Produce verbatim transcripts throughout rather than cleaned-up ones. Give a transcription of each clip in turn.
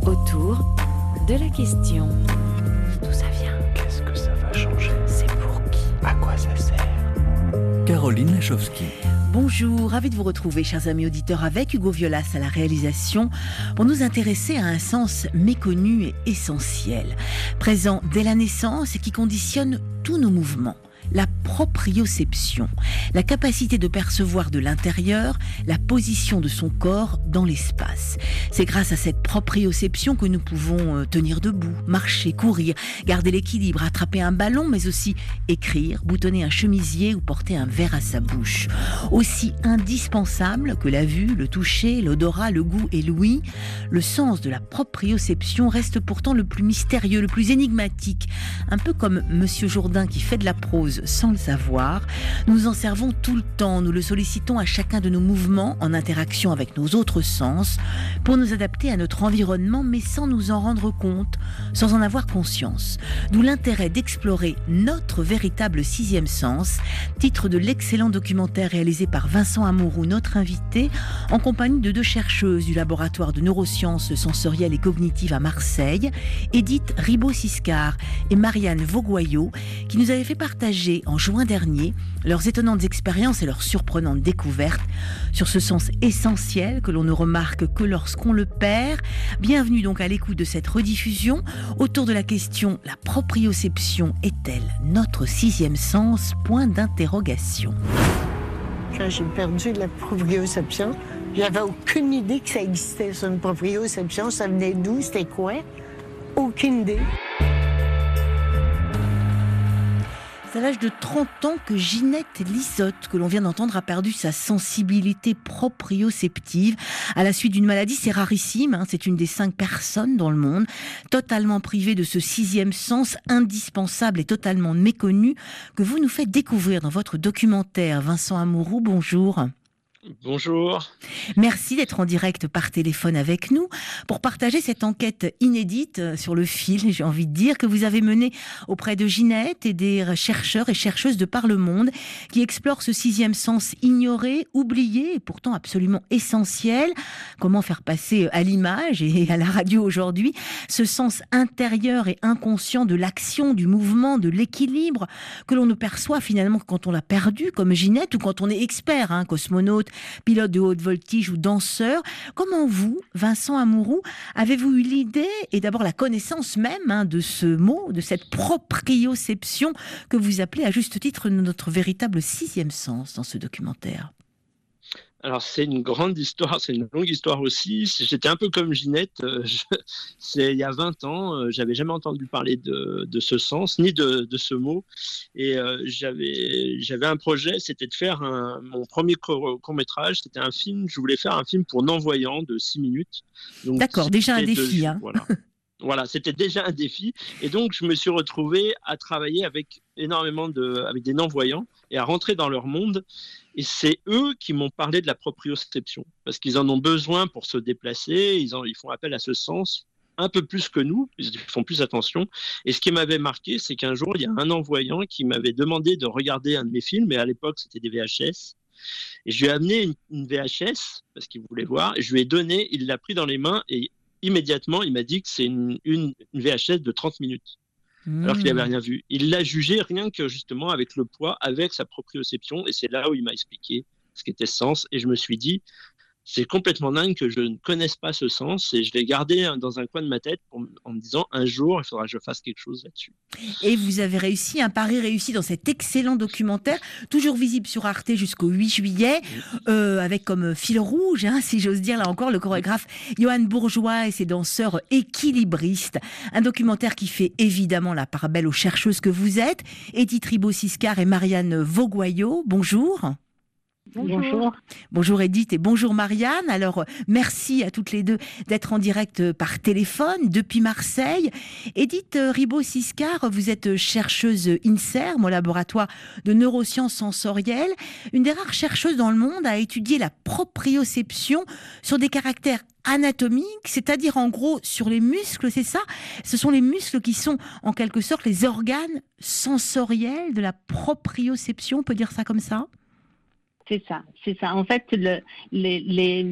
Autour de la question. D'où ça vient? Qu'est-ce que ça va changer? C'est pour qui? À quoi ça sert? Caroline Lachowski. Bonjour, ravi de vous retrouver, chers amis auditeurs, avec Hugo Violas à la réalisation, pour nous intéresser à un sens méconnu et essentiel, présent dès la naissance et qui conditionne tous nos mouvements. La proprioception, la capacité de percevoir de l'intérieur la position de son corps dans l'espace. C'est grâce à cette proprioception que nous pouvons tenir debout, marcher, courir, garder l'équilibre, attraper un ballon, mais aussi écrire, boutonner un chemisier ou porter un verre à sa bouche. Aussi indispensable que la vue, le toucher, l'odorat, le goût et l'ouïe, le sens de la proprioception reste pourtant le plus mystérieux, le plus énigmatique. Un peu comme Monsieur Jourdain qui fait de la prose sans le savoir, nous en servons tout le temps, nous le sollicitons à chacun de nos mouvements en interaction avec nos autres sens pour nous adapter à notre environnement mais sans nous en rendre compte, sans en avoir conscience. D'où l'intérêt d'explorer notre véritable sixième sens, titre de l'excellent documentaire réalisé par Vincent Amouroux, notre invité, en compagnie de deux chercheuses du laboratoire de neurosciences sensorielles et cognitives à Marseille, Edith Ribot-Siscar et Marianne Vaugoyau, qui nous avaient fait partager en juin dernier leurs étonnantes expériences et leurs surprenantes découvertes sur ce sens essentiel que l'on ne remarque que lorsqu'on le perd. Bienvenue donc à l'écoute de cette rediffusion autour de la question: la proprioception est-elle notre sixième sens? Point d'interrogation. Quand j'ai perdu la proprioception, j'avais aucune idée que ça existait, ça, une proprioception. Ça venait d'où? C'était quoi? Aucune idée. C'est à l'âge de trente ans que Ginette Lisotte, que l'on vient d'entendre, a perdu sa sensibilité proprioceptive à la suite d'une maladie. C'est rarissime, hein, c'est une des cinq personnes dans le monde totalement privée de ce sixième sens indispensable et totalement méconnu que vous nous faites découvrir dans votre documentaire. Vincent Amouroux, bonjour. Bonjour. Merci d'être en direct par téléphone avec nous pour partager cette enquête inédite sur le fil, j'ai envie de dire, que vous avez menée auprès de Ginette et des chercheurs et chercheuses de par le monde qui explorent ce sixième sens ignoré, oublié et pourtant absolument essentiel. Comment faire passer à l'image et à la radio aujourd'hui ce sens intérieur et inconscient de l'action, du mouvement, de l'équilibre que l'on ne perçoit finalement quand on l'a perdu, comme Ginette, ou quand on est expert, hein, cosmonaute, pilote de haute voltige ou danseur. Comment vous, Vincent Amouroux, avez-vous eu l'idée et d'abord la connaissance même hein, de ce mot, de cette proprioception que vous appelez à juste titre notre véritable sixième sens dans ce documentaire? Alors c'est une grande histoire, c'est une longue histoire aussi. J'étais un peu comme Ginette, euh, je, c'est il y a vingt ans, euh, j'avais jamais entendu parler de, de ce sens, ni de, de ce mot. Et euh, j'avais, j'avais un projet, c'était de faire un, mon premier court-métrage, c'était un film, je voulais faire un film pour non-voyants de six minutes. Donc, d'accord, déjà un défi. De, hein. Voilà. Voilà, c'était déjà un défi. Et donc, je me suis retrouvé à travailler avec énormément de, avec des non-voyants et à rentrer dans leur monde. Et c'est eux qui m'ont parlé de la proprioception parce qu'ils en ont besoin pour se déplacer. Ils, en, ils font appel à ce sens un peu plus que nous. Ils font plus attention. Et ce qui m'avait marqué, c'est qu'un jour, il y a un non-voyant qui m'avait demandé de regarder un de mes films. Et à l'époque, c'était des V H S. Et je lui ai amené une, une V H S parce qu'il voulait voir. Et je lui ai donné, il l'a pris dans les mains et immédiatement, il m'a dit que c'est une, une, une V H S de trente minutes, mmh. alors qu'il n'avait rien vu. Il l'a jugé rien que justement avec le poids, avec sa proprioception, et c'est là où il m'a expliqué ce qu'était ce sens. Et je me suis dit, c'est complètement dingue que je ne connaisse pas ce sens, et je l'ai gardé dans un coin de ma tête pour, en me disant, un jour, il faudra que je fasse quelque chose là-dessus. Et vous avez réussi, un pari réussi dans cet excellent documentaire, toujours visible sur Arte jusqu'au huit juillet, euh, avec comme fil rouge, hein, si j'ose dire, là encore, le chorégraphe Johan Bourgeois et ses danseurs équilibristes. Un documentaire qui fait évidemment la part belle aux chercheuses que vous êtes, Edith Ribot-Siscar et Marianne Vaugoyau. Bonjour. Bonjour. Bonjour Edith et bonjour Marianne. Alors, merci à toutes les deux d'être en direct par téléphone depuis Marseille. Edith Ribot-Siscar, vous êtes chercheuse INSERM au laboratoire de neurosciences sensorielles, une des rares chercheuses dans le monde à étudier la proprioception sur des caractères anatomiques, c'est-à-dire en gros sur les muscles, c'est ça? Ce sont les muscles qui sont en quelque sorte les organes sensoriels de la proprioception, on peut dire ça comme ça? C'est ça, c'est ça. En fait, le, les, les,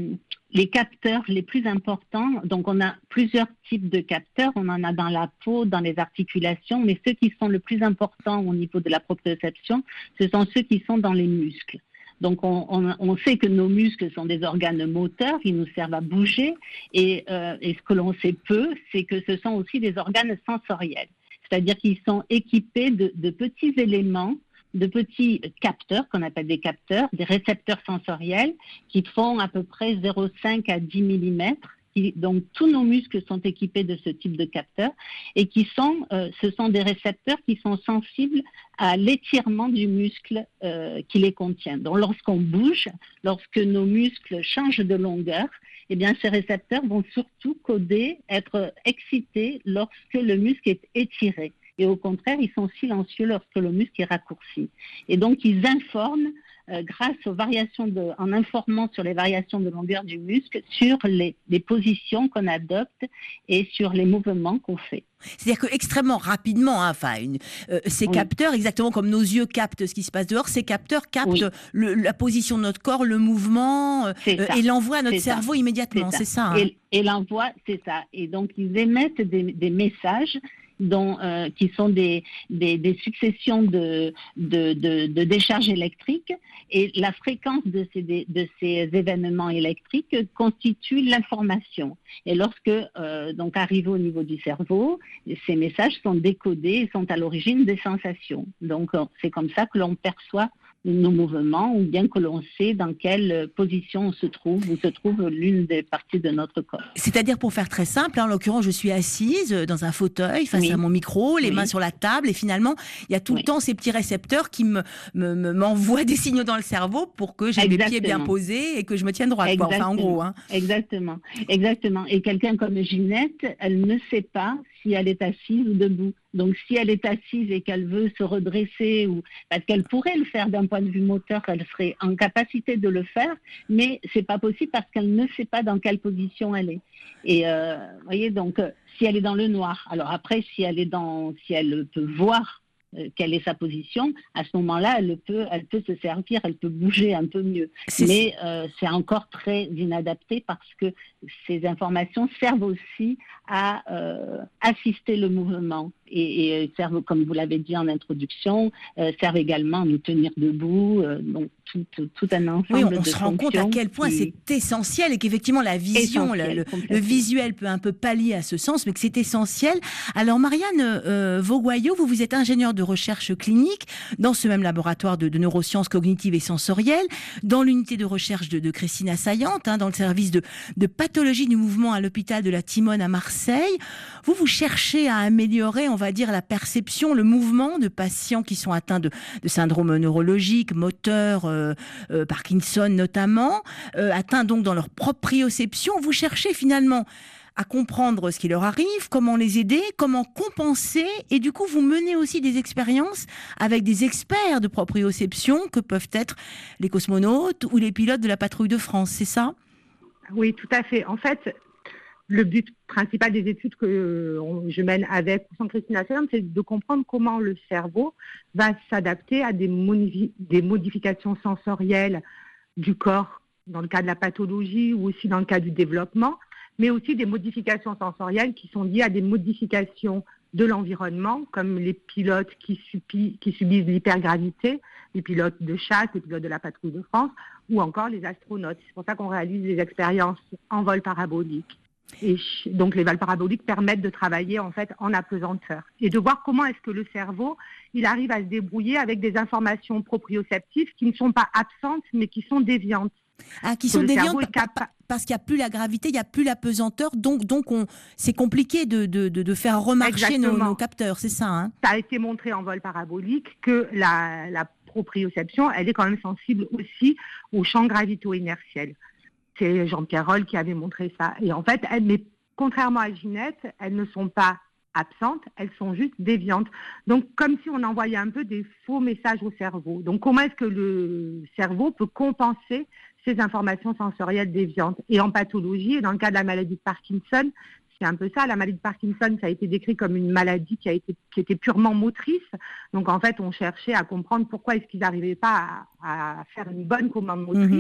les capteurs les plus importants, donc on a plusieurs types de capteurs, on en a dans la peau, dans les articulations, mais ceux qui sont le plus importants au niveau de la proprioception, ce sont ceux qui sont dans les muscles. Donc on, on, on sait que nos muscles sont des organes moteurs, ils nous servent à bouger, et, euh, et ce que l'on sait peu, c'est que ce sont aussi des organes sensoriels, c'est-à-dire qu'ils sont équipés de, de petits éléments, de petits capteurs, qu'on appelle des capteurs, des récepteurs sensoriels, qui font à peu près zéro virgule cinq à dix millimètres. Qui, donc tous nos muscles sont équipés de ce type de capteurs et qui sont, euh, ce sont des récepteurs qui sont sensibles à l'étirement du muscle euh, qui les contient. Donc lorsqu'on bouge, lorsque nos muscles changent de longueur, eh bien ces récepteurs vont surtout coder, être excités lorsque le muscle est étiré. Et au contraire, ils sont silencieux lorsque le muscle est raccourci. Et donc, ils informent, euh, grâce aux variations, de, en informant sur les variations de longueur du muscle, sur les, les positions qu'on adopte et sur les mouvements qu'on fait. C'est-à-dire que extrêmement rapidement, hein, enfin, une, euh, ces oui. capteurs, exactement comme nos yeux captent ce qui se passe dehors, ces capteurs captent oui. le, la position de notre corps, le mouvement, euh, et l'envoient à notre c'est cerveau ça. immédiatement, c'est ça. C'est ça hein. Et, et l'envoi, c'est ça. Et donc, ils émettent des, des messages dont, euh, qui sont des, des, des successions de, de, de, de décharges électriques, et la fréquence de ces, de ces événements électriques constitue l'information. Et lorsque, euh, donc, arrivés au niveau du cerveau, ces messages sont décodés et sont à l'origine des sensations. Donc, c'est comme ça que l'on perçoit nos mouvements, ou bien que l'on sait dans quelle position on se trouve, où se trouve l'une des parties de notre corps. C'est-à-dire, pour faire très simple, en l'occurrence, je suis assise dans un fauteuil face oui. à mon micro, les oui. mains sur la table, et finalement, il y a tout oui. le temps ces petits récepteurs qui me, me, me, m'envoient des signaux dans le cerveau pour que j'ai Exactement. les pieds bien posés et que je me tienne droite. Quoi. Enfin, en gros. Hein. Exactement. Exactement. Et quelqu'un comme Ginette, elle ne sait pas si elle est assise ou debout. Donc, si elle est assise et qu'elle veut se redresser, ou parce qu'elle pourrait le faire d'un point de vue moteur, elle serait en capacité de le faire, mais c'est pas possible parce qu'elle ne sait pas dans quelle position elle est. Et euh, vous voyez, donc, euh, si elle est dans le noir, alors après, si elle est dans, si elle peut voir euh, quelle est sa position, à ce moment-là, elle peut, elle peut se servir, elle peut bouger un peu mieux. C'est mais euh, c'est encore très inadapté parce que ces informations servent aussi à euh, assister le mouvement. Et, et servent, comme vous l'avez dit en introduction, euh, servent également à nous tenir debout, euh, donc tout, tout, tout un ensemble oui, on, on de se rend compte à quel point qui... c'est essentiel et qu'effectivement la vision, le, le, le visuel peut un peu pallier à ce sens, mais que c'est essentiel. Alors Marianne euh, Vaugoyau, vous, vous êtes ingénieure de recherche clinique dans ce même laboratoire de, de neurosciences cognitives et sensorielles, dans l'unité de recherche de, de Christine Assayante, hein, dans le service de, de pathologie du mouvement à l'hôpital de la Timone à Marseille. Vous, vous cherchez à améliorer, on va dire, la perception, le mouvement de patients qui sont atteints de, de syndrome neurologique, moteur, euh, euh, Parkinson notamment, euh, atteints donc dans leur proprioception. Vous cherchez finalement à comprendre ce qui leur arrive, comment les aider, comment compenser, et du coup vous menez aussi des expériences avec des experts de proprioception que peuvent être les cosmonautes ou les pilotes de la patrouille de France, c'est ça ? Oui, tout à fait. En fait, le but principal des études que je mène avec ou sans Christine Assayante, c'est de comprendre comment le cerveau va s'adapter à des, modifi- des modifications sensorielles du corps, dans le cas de la pathologie ou aussi dans le cas du développement, mais aussi des modifications sensorielles qui sont liées à des modifications de l'environnement, comme les pilotes qui, subi- qui subissent l'hypergravité, les pilotes de chasse, les pilotes de la patrouille de France, ou encore les astronautes. C'est pour ça qu'on réalise des expériences en vol parabolique. Et donc les vols paraboliques permettent de travailler en fait en apesanteur et de voir comment est-ce que le cerveau il arrive à se débrouiller avec des informations proprioceptives qui ne sont pas absentes mais qui sont déviantes. Ah, qui sont déviantes capa- parce qu'il n'y a plus la gravité, il n'y a plus la pesanteur, donc, donc on, c'est compliqué de, de, de, de faire remarcher nos, nos capteurs, c'est ça hein ? Ça a été montré en vol parabolique que la, la proprioception, elle est quand même sensible aussi au champ gravito-inertiel. C'est Jean-Pierre Roll qui avait montré ça. Et en fait, elles, mais contrairement à Ginette, elles ne sont pas absentes, elles sont juste déviantes. Donc, comme si on envoyait un peu des faux messages au cerveau. Donc, comment est-ce que le cerveau peut compenser ces informations sensorielles déviantes ? Et en pathologie, et dans le cas de la maladie de Parkinson, c'est un peu ça. La maladie de Parkinson, ça a été décrit comme une maladie qui a été, qui était purement motrice. Donc, en fait, on cherchait à comprendre pourquoi est-ce qu'ils n'arrivaient pas à, à faire une bonne commande motrice. Mmh.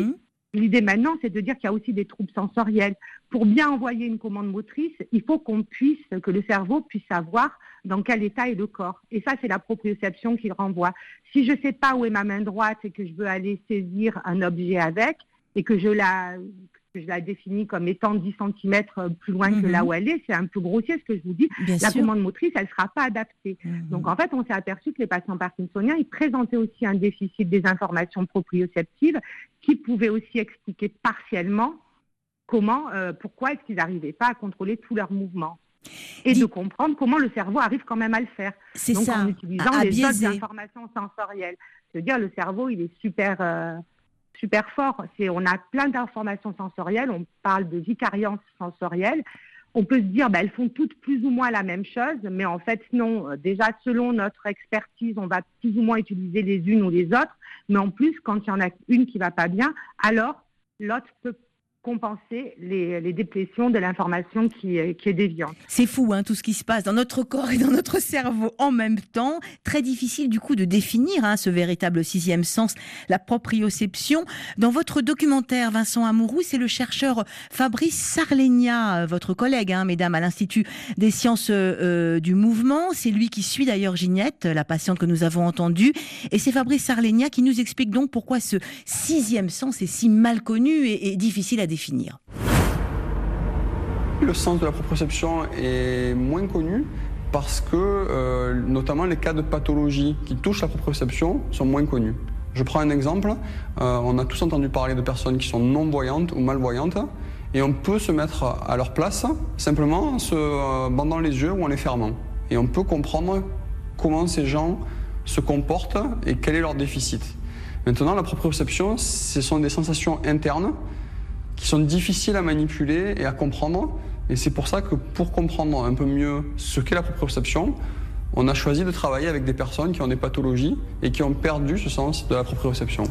L'idée maintenant, c'est de dire qu'il y a aussi des troubles sensoriels. Pour bien envoyer une commande motrice, il faut qu'on puisse, que le cerveau puisse savoir dans quel état est le corps. Et ça, c'est la proprioception qu'il renvoie. Si je ne sais pas où est ma main droite et que je veux aller saisir un objet avec, et que je la, que je la définis comme étant dix centimètres plus loin mmh. que là où elle est, c'est un peu grossier ce que je vous dis, bien la sûr. Commande motrice, elle ne sera pas adaptée. Mmh. Donc en fait, on s'est aperçu que les patients parkinsoniens, ils présentaient aussi un déficit des informations proprioceptives qui pouvait aussi expliquer partiellement comment, euh, pourquoi est-ce qu'ils n'arrivaient pas à contrôler tous leurs mouvements. Et Dis... de comprendre comment le cerveau arrive quand même à le faire. C'est Donc ça, en utilisant à, à les biaiser. autres informations sensorielles. C'est-à-dire le cerveau, il est super... Euh, super fort. C'est, on a plein d'informations sensorielles, on parle de vicariance sensorielle. On peut se dire, bah, elles font toutes plus ou moins la même chose, mais en fait, non. Déjà, selon notre expertise, on va plus ou moins utiliser les unes ou les autres, mais en plus, quand il y en a une qui ne va pas bien, alors l'autre peut compenser les, les déplétions de l'information qui, qui est déviante. C'est fou, hein, tout ce qui se passe dans notre corps et dans notre cerveau en même temps. Très difficile du coup de définir hein, ce véritable sixième sens, la proprioception. Dans votre documentaire, Vincent Amouroux, c'est le chercheur Fabrice Sarlegna, votre collègue, hein, mesdames, à l'Institut des sciences euh, du mouvement. C'est lui qui suit d'ailleurs Ginette, la patiente que nous avons entendue. Et c'est Fabrice Sarlegna qui nous explique donc pourquoi ce sixième sens est si mal connu et, et difficile à définir. Le sens de la proprioception est moins connu parce que euh, notamment les cas de pathologie qui touchent la proprioception sont moins connus. Je prends un exemple, euh, on a tous entendu parler de personnes qui sont non-voyantes ou malvoyantes et on peut se mettre à leur place simplement en se euh, bandant les yeux ou en les fermant. Et on peut comprendre comment ces gens se comportent et quel est leur déficit. Maintenant, la proprioception, ce sont des sensations internes qui sont difficiles à manipuler et à comprendre. Et c'est pour ça que pour comprendre un peu mieux ce qu'est la proprioception, on a choisi de travailler avec des personnes qui ont des pathologies et qui ont perdu ce sens de la proprioception.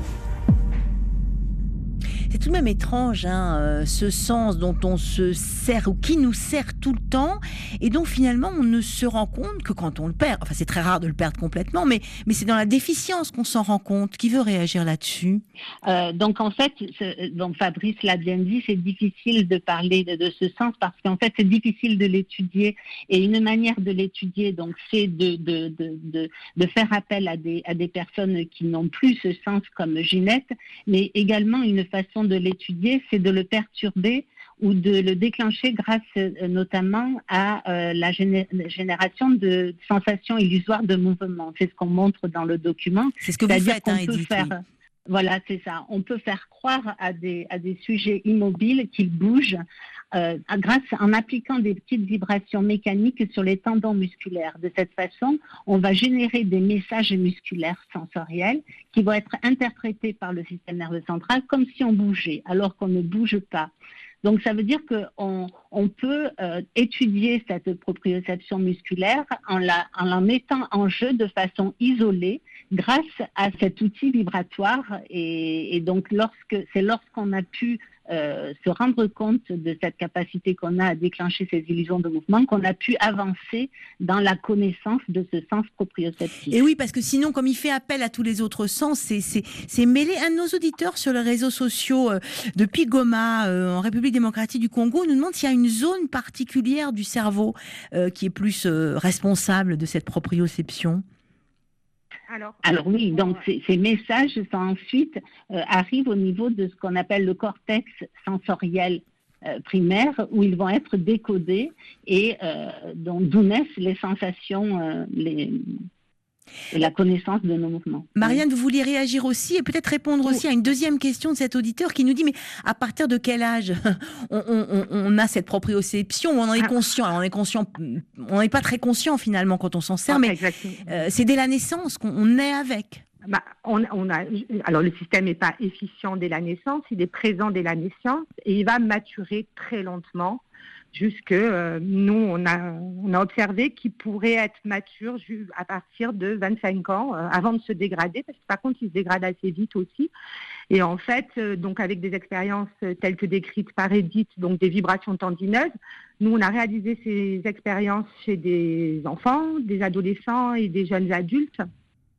C'est tout de même étrange, hein, euh, ce sens dont on se sert ou qui nous sert tout le temps et dont finalement on ne se rend compte que quand on le perd. Enfin, c'est très rare de le perdre complètement, mais, mais c'est dans la déficience qu'on s'en rend compte. Qui veut réagir là-dessus ? euh, Donc en fait, donc Fabrice l'a bien dit, c'est difficile de parler de, de ce sens parce qu'en fait c'est difficile de l'étudier et une manière de l'étudier, donc c'est de, de, de, de, de faire appel à des, à des personnes qui n'ont plus ce sens comme Ginette, mais également une façon de l'étudier, c'est de le perturber ou de le déclencher grâce euh, notamment à euh, la géné- génération de sensations illusoires de mouvement. C'est ce qu'on montre dans le document. C'est ce que C'est-à-dire vous faites, hein, peut Edith. faire, Oui. Voilà, c'est ça. On peut faire croire à des, à des sujets immobiles qu'ils bougent euh, grâce en appliquant des petites vibrations mécaniques sur les tendons musculaires. De cette façon, on va générer des messages musculaires sensoriels qui vont être interprétés par le système nerveux central comme si on bougeait, alors qu'on ne bouge pas. Donc, ça veut dire qu'on on peut euh, étudier cette proprioception musculaire en la, en la mettant en jeu de façon isolée grâce à cet outil vibratoire. Et, et donc, lorsque, c'est lorsqu'on a pu euh, se rendre compte de cette capacité qu'on a à déclencher ces illusions de mouvement qu'on a pu avancer dans la connaissance de ce sens proprioceptif. Et oui, parce que sinon, comme il fait appel à tous les autres sens, c'est, c'est, c'est mêlé. Un de nos auditeurs sur les réseaux sociaux euh, depuis Goma, euh, en République démocratique du Congo, nous demande s'il y a une zone particulière du cerveau euh, qui est plus euh, responsable de cette proprioception. Alors, Alors oui, donc ces, ces messages ça, ensuite euh, arrivent au niveau de ce qu'on appelle le cortex sensoriel euh, primaire, où ils vont être décodés et euh, donc, d'où naissent les sensations, euh, les, et la connaissance de nos mouvements. Marianne, vous vouliez réagir aussi et peut-être répondre aussi à une deuxième question de cet auditeur qui nous dit, mais à partir de quel âge on, on, on a cette proprioception, on en est conscient, alors on est conscient, on n'est pas très conscient finalement quand on s'en sert, mais euh, c'est dès la naissance qu'on naît avec. Bah, on, on a, alors le système n'est pas efficient dès la naissance, il est présent dès la naissance et il va maturer très lentement. Jusque euh, nous, on a, on a observé qu'il pourrait être mature à partir de vingt-cinq ans, euh, avant de se dégrader, parce que par contre, il se dégrade assez vite aussi. Et en fait, euh, donc avec des expériences telles que décrites par Edith, donc des vibrations tendineuses, nous, on a réalisé ces expériences chez des enfants, des adolescents et des jeunes adultes.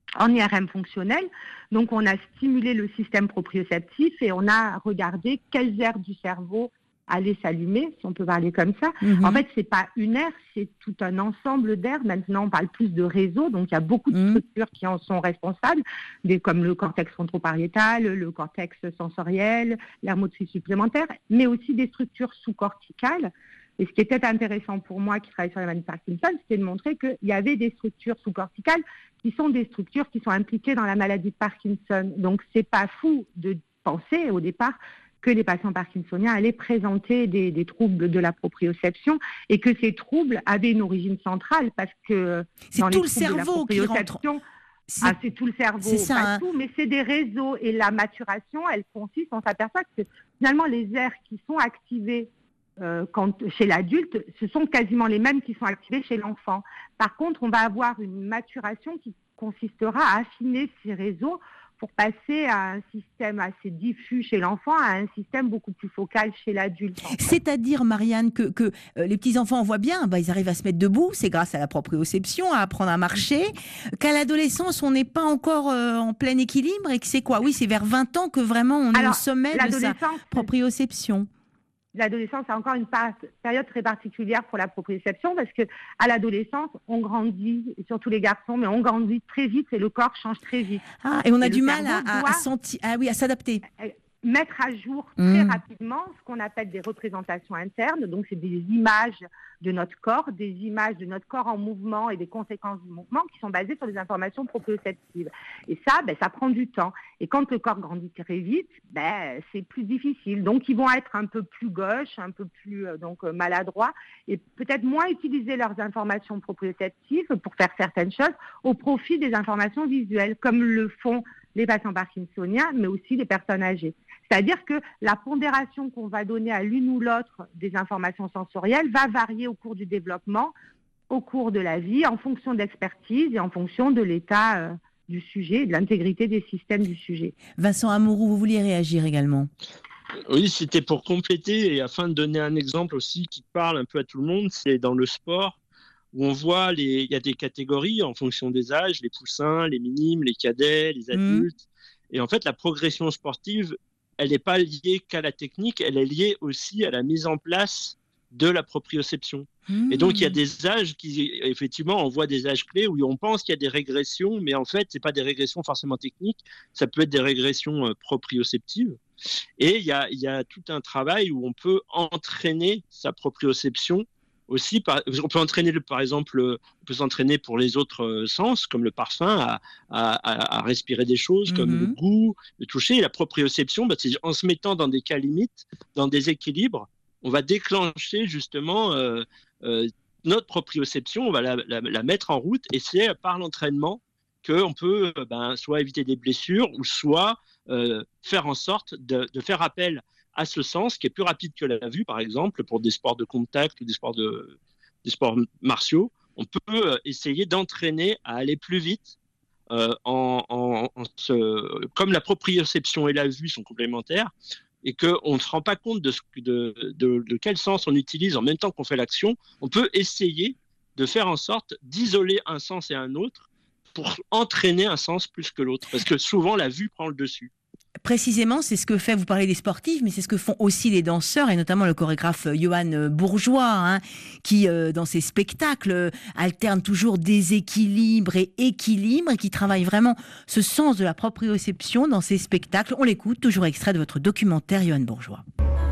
en I R M fonctionnel. Donc, on a stimulé le système proprioceptif et on a regardé quelles aires du cerveau allaient s'allumer, si on peut parler comme ça. Mmh. En fait, c'est pas une aire, c'est tout un ensemble d'aires. Maintenant, on parle plus de réseaux, donc il y a beaucoup de mmh. structures qui en sont responsables, des, comme le cortex frontoparietal, le cortex sensoriel, l'aire motrice supplémentaire, mais aussi des structures sous-corticales. Et ce qui était intéressant pour moi, qui travaille sur la maladie de Parkinson, c'était de montrer qu'il y avait des structures sous-corticales qui sont des structures qui sont impliquées dans la maladie de Parkinson. Donc, c'est pas fou de penser au départ que les patients parkinsoniens allaient présenter des, des troubles de la proprioception et que ces troubles avaient une origine centrale parce que c'est dans tout les le cerveau qui rentre. C'est... Ah, c'est tout le cerveau, c'est ça, pas hein. tout, mais c'est des réseaux et la maturation, elle consiste, on s'aperçoit que finalement les aires qui sont activées euh, quand, chez l'adulte, ce sont quasiment les mêmes qui sont activées chez l'enfant. Par contre, on va avoir une maturation qui consistera à affiner ces réseaux pour passer à un système assez diffus chez l'enfant, à un système beaucoup plus focal chez l'adulte. C'est-à-dire, Marianne, que, que euh, les petits-enfants, on voit bien, bah, ils arrivent à se mettre debout, c'est grâce à la proprioception, à apprendre à marcher, qu'à l'adolescence, on n'est pas encore euh, en plein équilibre, et que c'est quoi ? Oui, c'est vers vingt ans que vraiment on Alors, est au sommet de sa proprioception. L'adolescence a encore une part, période très particulière pour la proprioception parce que à l'adolescence, on grandit, et surtout les garçons, mais on grandit très vite et le corps change très vite. Ah, et on a et du mal à, à, à sentir, ah oui, à s'adapter. Mettre à jour très mmh. rapidement ce qu'on appelle des représentations internes. Donc, c'est des images de notre corps, des images de notre corps en mouvement et des conséquences du mouvement qui sont basées sur des informations proprioceptives. Et ça, ben, ça prend du temps. Et quand le corps grandit très vite, ben, c'est plus difficile. Donc, ils vont être un peu plus gauches, un peu plus euh, donc, euh, maladroits et peut-être moins utiliser leurs informations proprioceptives pour faire certaines choses au profit des informations visuelles, comme le font les patients parkinsoniens, mais aussi les personnes âgées. C'est-à-dire que la pondération qu'on va donner à l'une ou l'autre des informations sensorielles va varier au cours du développement, au cours de la vie, en fonction de l'expertise et en fonction de l'état euh, du sujet, de l'intégrité des systèmes du sujet. Vincent Amouroux, vous vouliez réagir également ? Oui, c'était pour compléter et afin de donner un exemple aussi qui parle un peu à tout le monde, c'est dans le sport où on voit, les... il y a des catégories en fonction des âges, les poussins, les minimes, les cadets, les adultes. Mmh. Et en fait, la progression sportive, elle n'est pas liée qu'à la technique, elle est liée aussi à la mise en place de la proprioception. Mmh. Et donc, il y a des âges qui, effectivement, on voit des âges clés où on pense qu'il y a des régressions, mais en fait, ce n'est pas des régressions forcément techniques, ça peut être des régressions euh, proprioceptives. Et il y a, il y a tout un travail où on peut entraîner sa proprioception aussi. Par, on peut entraîner, le, par exemple, on peut s'entraîner pour les autres euh, sens, comme le parfum, à, à, à respirer des choses, mmh. comme le goût, le toucher. Et la proprioception, bah, c'est en se mettant dans des cas limites, dans des équilibres, on va déclencher justement euh, euh, notre proprioception, on va la, la, la mettre en route, et c'est par l'entraînement qu'on peut euh, ben, soit éviter des blessures, ou soit euh, faire en sorte de, de faire appel à ce sens qui est plus rapide que la vue, par exemple, pour des sports de contact ou des sports, de, des sports martiaux. On peut essayer d'entraîner à aller plus vite, euh, en, en, en se, comme la proprioception et la vue sont complémentaires, et qu'on ne se rend pas compte de, ce, de, de, de quel sens on utilise en même temps qu'on fait l'action, on peut essayer de faire en sorte d'isoler un sens et un autre pour entraîner un sens plus que l'autre, parce que souvent la vue prend le dessus. Précisément, c'est ce que fait, vous parlez des sportifs, mais c'est ce que font aussi les danseurs, et notamment le chorégraphe Johan Bourgeois, hein, qui, euh, dans ses spectacles, alterne toujours déséquilibre et équilibre, et qui travaille vraiment ce sens de la proprioception dans ses spectacles. On l'écoute, toujours extrait de votre documentaire, Johan Bourgeois.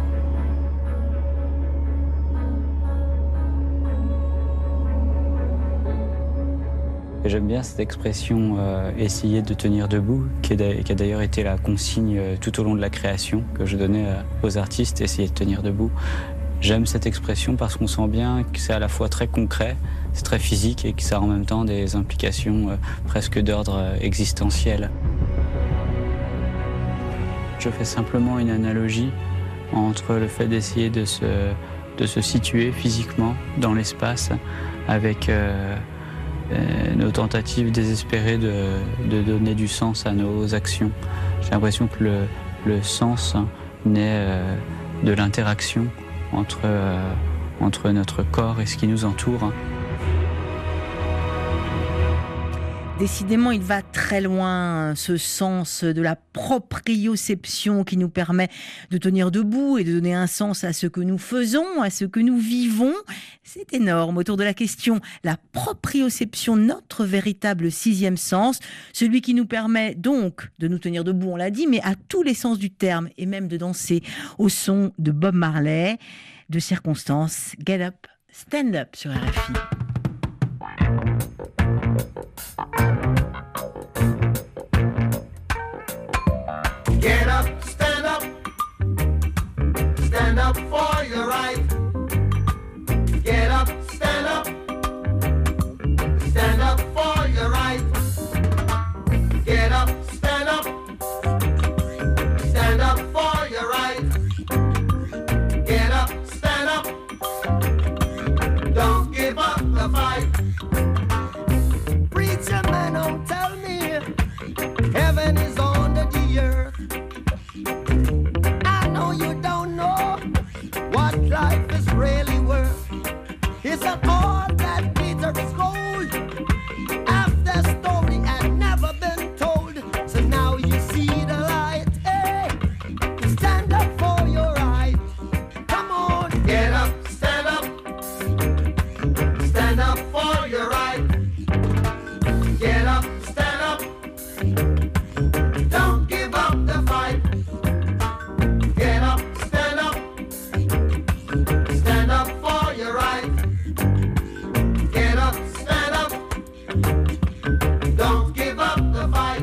Et j'aime bien cette expression euh, « essayer de tenir debout » qui, est qui a d'ailleurs été la consigne euh, tout au long de la création que je donnais euh, aux artistes, « essayer de tenir debout ». J'aime cette expression parce qu'on sent bien que c'est à la fois très concret, c'est très physique et que ça a en même temps des implications euh, presque d'ordre euh, existentiel. Je fais simplement une analogie entre le fait d'essayer de se, de se situer physiquement dans l'espace avec euh, euh, nos tentatives désespérées de, de donner du sens à nos actions. J'ai l'impression que le, le sens naît euh, de l'interaction entre, euh, entre notre corps et ce qui nous entoure. Décidément, il va très loin, ce sens de la proprioception qui nous permet de tenir debout et de donner un sens à ce que nous faisons, à ce que nous vivons. C'est énorme. Autour de la question, la proprioception, notre véritable sixième sens, celui qui nous permet donc de nous tenir debout, on l'a dit, mais à tous les sens du terme, et même de danser au son de Bob Marley, de circonstances. Get up, stand up sur R F I. Get up, stand up, stand up for your right. Get up, stand up, stand up for your right. Get up, stand up, stand up for your right. Get up, stand up, don't give up the fight. Preacher man, don't tell me heaven is under the earth. I know you don't know what life is really worth. It's not all that glitters is gold. Half the story had never been told. So now you see the light. Hey, stand up for your right. Come on, get up, stand up. Stand up for your right. Get up, stand up. Don't give up the fight. Get up, stand up. Stand up for your right. Get up, stand up. Don't give up the fight.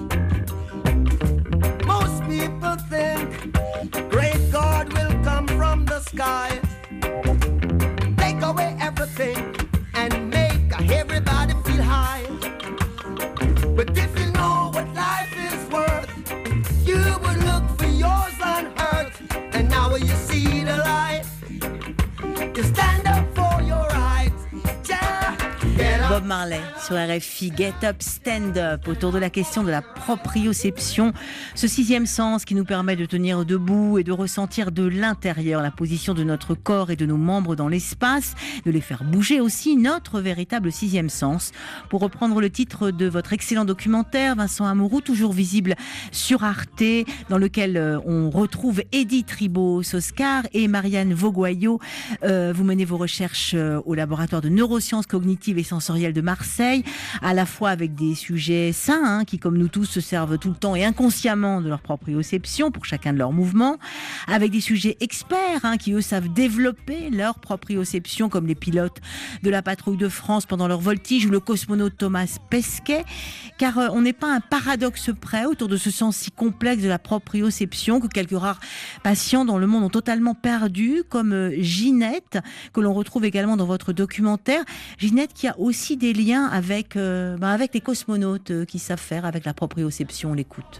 Most people think great God will come from the sky, take away everything and make everybody feel high. But if you know what life is worth, you would look for yours on earth. And now you see the light, you stand up for your rights. Yeah. Get up. Bob Marley sur R F I, Get Up, Stand Up, autour de la question de la proprioception, ce sixième sens qui nous permet de tenir debout et de ressentir de l'intérieur la position de notre corps et de nos membres dans l'espace, de les faire bouger aussi, notre véritable sixième sens. Pour reprendre le titre de votre excellent documentaire, Vincent Amouroux, toujours visible sur Arte, dans lequel on retrouve Edith Ribos-Oscar et Marianne Vaugoyau. Euh, vous menez vos recherches au laboratoire de neurosciences cognitives et sensorielles de Marseille, à la fois avec des sujets sains, hein, qui comme nous tous se servent tout le temps et inconsciemment de leur proprioception pour chacun de leurs mouvements, avec des sujets experts, hein, qui eux savent développer leur proprioception, comme les pilotes de la patrouille de France pendant leur voltige ou le cosmonaute Thomas Pesquet, car euh, on n'est pas un paradoxe près autour de ce sens si complexe de la proprioception que quelques rares patients dans le monde ont totalement perdu, comme euh, Ginette, que l'on retrouve également dans votre documentaire. Ginette qui a aussi des liens avec, euh, ben avec les cosmonautes euh, qui savent faire avec la proprioception. On l'écoute.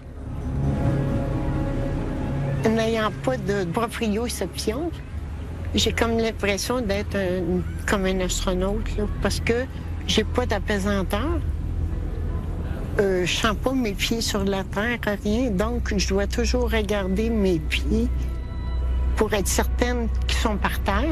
N'ayant pas de proprioception, j'ai comme l'impression d'être un, comme un astronaute, là, parce que j'ai pas d'apesanteur. Euh, je sens pas mes pieds sur la terre, rien. Donc, je dois toujours regarder mes pieds pour être certaine qu'ils sont par terre.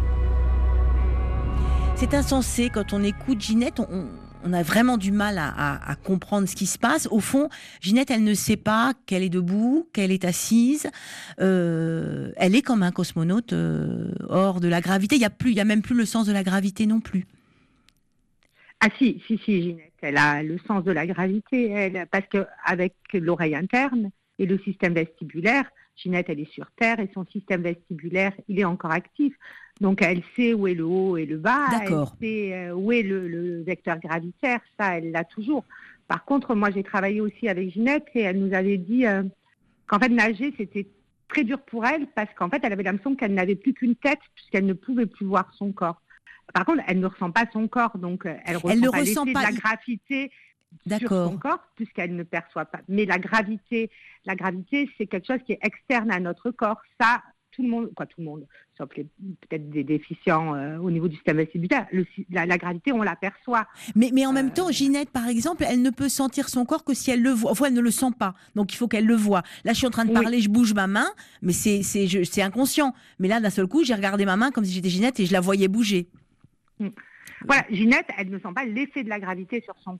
C'est insensé, quand on écoute Ginette, on, on a vraiment du mal à, à, à comprendre ce qui se passe. Au fond, Ginette, elle ne sait pas qu'elle est debout, qu'elle est assise. Euh, elle est comme un cosmonaute euh, hors de la gravité. Il y a plus, il y a même plus le sens de la gravité non plus. Ah si, si, si, Ginette, elle a le sens de la gravité, elle, parce qu'avec l'oreille interne et le système vestibulaire, Ginette, elle est sur Terre et son système vestibulaire, il est encore actif. Donc, elle sait où est le haut et le bas. D'accord. Elle sait où est le, le vecteur gravitaire. Ça, elle l'a toujours. Par contre, moi, j'ai travaillé aussi avec Ginette et elle nous avait dit euh, qu'en fait, nager, c'était très dur pour elle parce qu'en fait, elle avait l'impression qu'elle n'avait plus qu'une tête puisqu'elle ne pouvait plus voir son corps. Par contre, elle ne ressent pas son corps. Donc, elle, elle ne pas ressent l'effet pas de la gravité D'accord. sur son corps puisqu'elle ne perçoit pas. Mais la gravité, la gravité, c'est quelque chose qui est externe à notre corps. Ça, tout le monde, quoi, tout le monde, sauf les, peut-être des déficients euh, au niveau du système vestibulaire, le, la, la gravité, on l'aperçoit. Mais, mais en même euh, temps, Ginette, par exemple, elle ne peut sentir son corps que si elle le voit. Enfin, elle ne le sent pas. Donc, il faut qu'elle le voie. Là, je suis en train de parler, oui. Je bouge ma main, mais c'est, c'est, je, c'est inconscient. Mais là, d'un seul coup, j'ai regardé ma main comme si j'étais Ginette et je la voyais bouger. Voilà, Ginette, elle ne sent pas l'effet de la gravité sur son corps.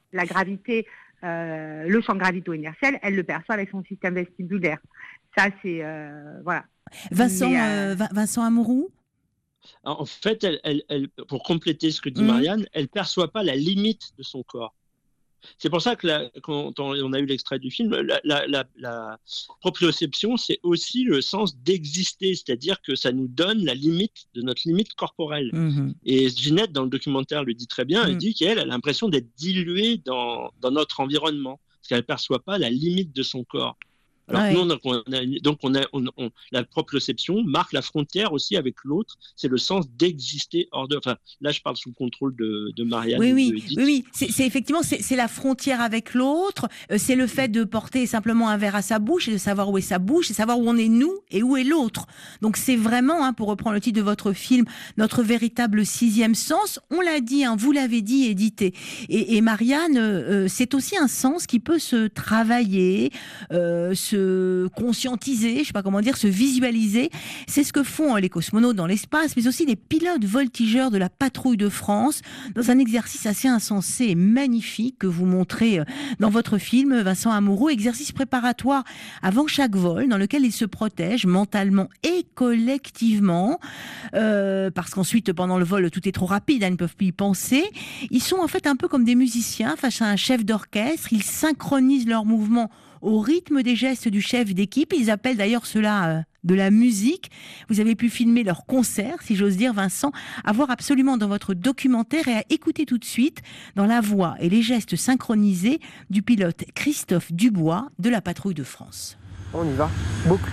la gravité, euh, le champ gravito-inertiel, elle le perçoit avec son système vestibulaire. Ça, c'est... Euh, voilà. Vincent, Mais, euh... euh, Vincent Amouroux ? En fait, elle, elle, elle, pour compléter ce que dit Mmh. Marianne, elle ne perçoit pas la limite de son corps. C'est pour ça que la, quand on a eu l'extrait du film, la, la, la, la proprioception, c'est aussi le sens d'exister, c'est-à-dire que ça nous donne la limite de notre limite corporelle. Mmh. Et Ginette, dans le documentaire, le dit très bien, Mmh. elle dit qu'elle a l'impression d'être diluée dans, dans notre environnement, parce qu'elle ne perçoit pas la limite de son corps. Alors Ouais. nous, donc, on a, donc on a, on, on, la proprioception marque la frontière aussi avec l'autre. C'est le sens d'exister hors de. Enfin, là, je parle sous le contrôle de, de Marianne. Oui, ou oui, de Edith. oui, oui. C'est, c'est effectivement, c'est, c'est la frontière avec l'autre. Euh, c'est le fait de porter simplement un verre à sa bouche et de savoir où est sa bouche et savoir où on est nous et où est l'autre. Donc c'est vraiment, hein, pour reprendre le titre de votre film, notre véritable sixième sens. On l'a dit, hein, vous l'avez dit, édité. Et, et Marianne, euh, c'est aussi un sens qui peut se travailler, euh, se conscientiser, je sais pas comment dire, se visualiser. C'est ce que font les cosmonautes dans l'espace, mais aussi les pilotes voltigeurs de la patrouille de France, dans un exercice assez insensé et magnifique que vous montrez dans votre film, Vincent Amouroux, exercice préparatoire avant chaque vol, dans lequel ils se protègent mentalement et collectivement, euh, parce qu'ensuite, pendant le vol, tout est trop rapide, ils ne peuvent plus y penser. Ils sont en fait un peu comme des musiciens face à un chef d'orchestre, ils synchronisent leurs mouvements au rythme des gestes du chef d'équipe. Ils appellent d'ailleurs cela euh, de la musique. Vous avez pu filmer leur concert, si j'ose dire, Vincent, à voir absolument dans votre documentaire et à écouter tout de suite dans la voix et les gestes synchronisés du pilote Christophe Dubois de la Patrouille de France. On y va, boucle.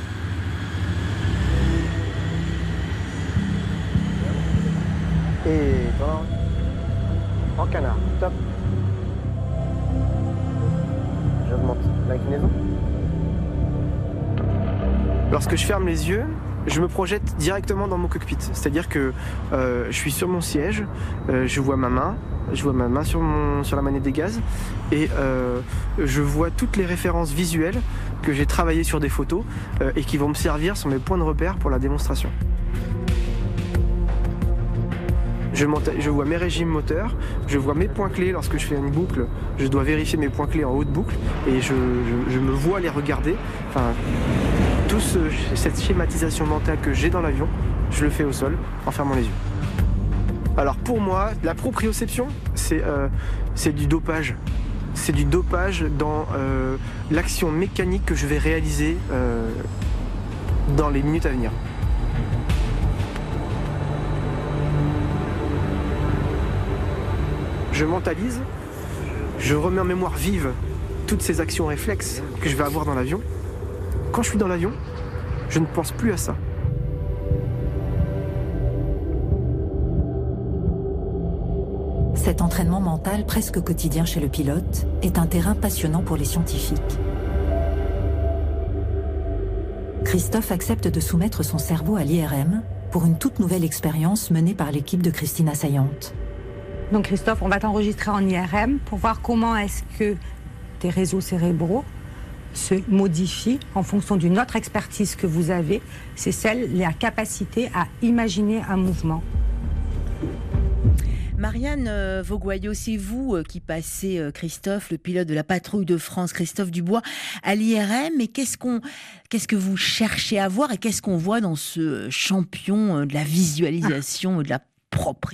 Et dans... en canard, top. J'augmente l'inclinaison. Lorsque je ferme les yeux, je me projette directement dans mon cockpit. C'est-à-dire que euh, je suis sur mon siège, euh, je vois ma main, je vois ma main sur, mon, sur la manette des gaz, et euh, je vois toutes les références visuelles que j'ai travaillées sur des photos euh, et qui vont me servir sur mes points de repère pour la démonstration. Je, monte, je vois mes régimes moteurs, je vois mes points clés lorsque je fais une boucle, je dois vérifier mes points clés en haut de boucle et je, je, je me vois les regarder. Enfin, toute ce, cette schématisation mentale que j'ai dans l'avion, je le fais au sol en fermant les yeux. Alors pour moi, la proprioception, c'est euh, c'est du dopage. C'est du dopage dans euh, l'action mécanique que je vais réaliser euh, dans les minutes à venir. Je mentalise, je remets en mémoire vive toutes ces actions réflexes que je vais avoir dans l'avion. Quand je suis dans l'avion, je ne pense plus à ça. Cet entraînement mental presque quotidien chez le pilote est un terrain passionnant pour les scientifiques. Christophe accepte de soumettre son cerveau à l'I R M pour une toute nouvelle expérience menée par l'équipe de Christine Assayante. Donc Christophe, on va t'enregistrer en I R M pour voir comment est-ce que tes réseaux cérébraux se modifient en fonction d'une autre expertise que vous avez. C'est celle, la capacité à imaginer un mouvement. Marianne euh, Vaugoyau, c'est vous euh, qui passez euh, Christophe, le pilote de la Patrouille de France, Christophe Dubois, à l'I R M. Mais qu'est-ce qu'on, qu'est-ce que vous cherchez à voir et qu'est-ce qu'on voit dans ce champion euh, de la visualisation et de la proprioception ?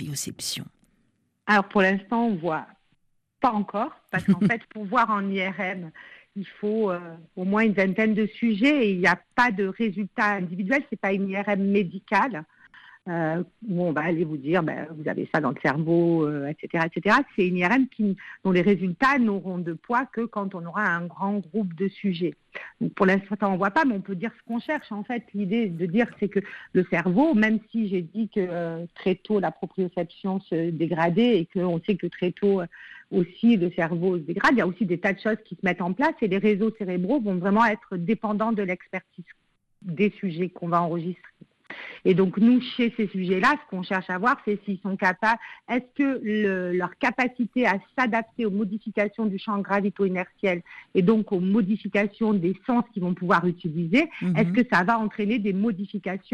Alors pour l'instant, on voit pas encore, parce qu'en fait, pour voir en I R M, il faut euh, au moins une vingtaine de sujets et il n'y a pas de résultat individuel. C'est pas une I R M médicale euh, où on va aller vous dire, ben, vous avez ça dans le cerveau, euh, et cetera, et cetera. C'est une I R M qui, dont les résultats n'auront de poids que quand on aura un grand groupe de sujets. Donc pour l'instant, on ne voit pas, mais on peut dire ce qu'on cherche. En fait, l'idée de dire, c'est que le cerveau, même si j'ai dit que euh, très tôt, la proprioception se dégradait et qu'on sait que très tôt euh, aussi, le cerveau se dégrade, il y a aussi des tas de choses qui se mettent en place et les réseaux cérébraux vont vraiment être dépendants de l'expertise des sujets qu'on va enregistrer. Et donc, nous, chez ces sujets-là, ce qu'on cherche à voir, c'est s'ils sont capables, est-ce que le, leur capacité à s'adapter aux modifications du champ gravito-inertiel et donc aux modifications des sens qu'ils vont pouvoir utiliser, mm-hmm. est-ce que ça va entraîner des modifications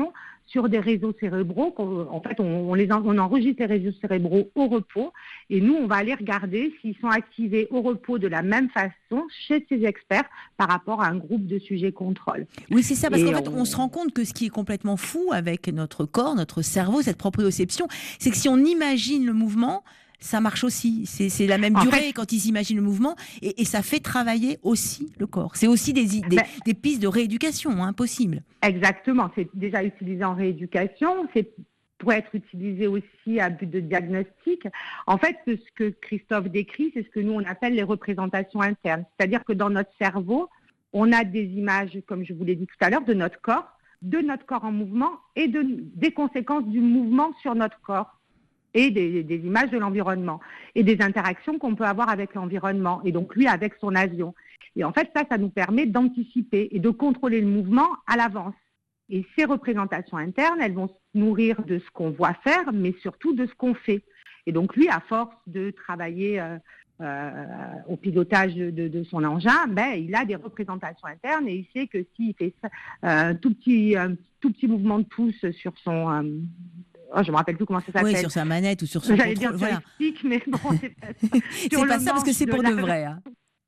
sur des réseaux cérébraux. En fait, on, on, les en, on enregistre les réseaux cérébraux au repos et nous, on va aller regarder s'ils sont activés au repos de la même façon chez ces experts par rapport à un groupe de sujets contrôle. Oui, c'est ça, parce et qu'en fait, on... on se rend compte que ce qui est complètement fou avec notre corps, notre cerveau, cette proprioception, c'est que si on imagine le mouvement, ça marche aussi. C'est, c'est la même en durée fait, quand ils imaginent le mouvement et, et ça fait travailler aussi le corps. C'est aussi des, des, ben, des pistes de rééducation hein, possibles. Exactement. C'est déjà utilisé en rééducation. C'est pour être utilisé aussi à but de diagnostic. En fait, ce que Christophe décrit, c'est ce que nous, on appelle les représentations internes. C'est-à-dire que dans notre cerveau, on a des images, comme je vous l'ai dit tout à l'heure, de notre corps, de notre corps en mouvement et de, des conséquences du mouvement sur notre corps. Et des, des images de l'environnement et des interactions qu'on peut avoir avec l'environnement et donc lui avec son avion. Et en fait, ça, ça nous permet d'anticiper et de contrôler le mouvement à l'avance. Et ces représentations internes, elles vont se nourrir de ce qu'on voit faire, mais surtout de ce qu'on fait. Et donc lui, à force de travailler euh, euh, au pilotage de, de, de son engin, ben, il a des représentations internes et il sait que s'il fait ça, euh, tout petit, un tout petit mouvement de pouce sur son... Euh, Oh, je me rappelle plus comment ça s'appelle. Oui, sur sa manette ou sur son J'allais contrôle. dire voilà. joystick, mais bon, c'est pas, c'est pas ça parce que c'est pour de, de vrai. Hein.